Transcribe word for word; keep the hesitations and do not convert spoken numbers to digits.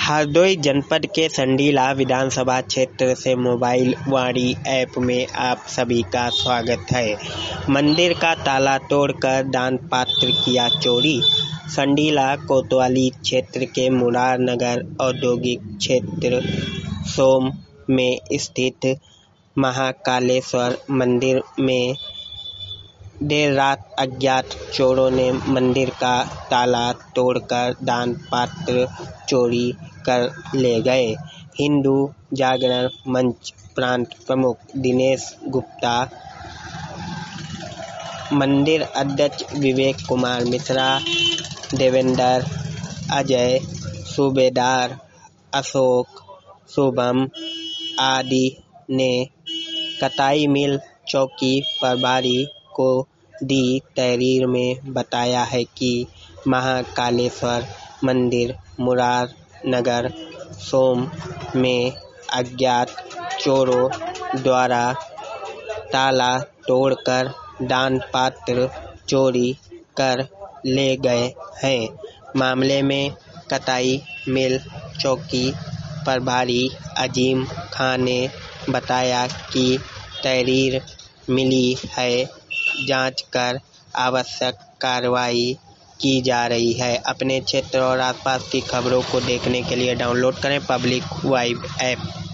हरदोई जनपद के संडीला विधानसभा क्षेत्र से मोबाइल वाणी ऐप में आप सभी का स्वागत है। मंदिर का ताला तोड़कर दान पात्र किया चोरी। संडीला कोतवाली क्षेत्र के मुरार नगर औद्योगिक क्षेत्र सोम में स्थित महाकालेश्वर मंदिर में देर रात अज्ञात चोरों ने मंदिर का ताला तोड़कर दान पात्र चोरी कर ले गए। हिंदू जागरण मंच प्रांत प्रमुख दिनेश गुप्ता, मंदिर अध्यक्ष विवेक कुमार मिश्रा, देवेंद्र, अजय, सूबेदार अशोक, शुभम आदि ने कताई मिल चौकी प्रभारी को दी तहरीर में बताया है कि महाकालेश्वर मंदिर मुरार नगर सोम में अज्ञात चोरों द्वारा ताला तोड़कर दान पात्र चोरी कर ले गए हैं। मामले में कताई मिल चौकी प्रभारी अजीम खान ने बताया कि तहरीर मिली है, जांच कर आवश्यक कार्रवाई की जा रही है। अपने क्षेत्र और आसपास की खबरों को देखने के लिए डाउनलोड करें पब्लिक वाइब ऐप।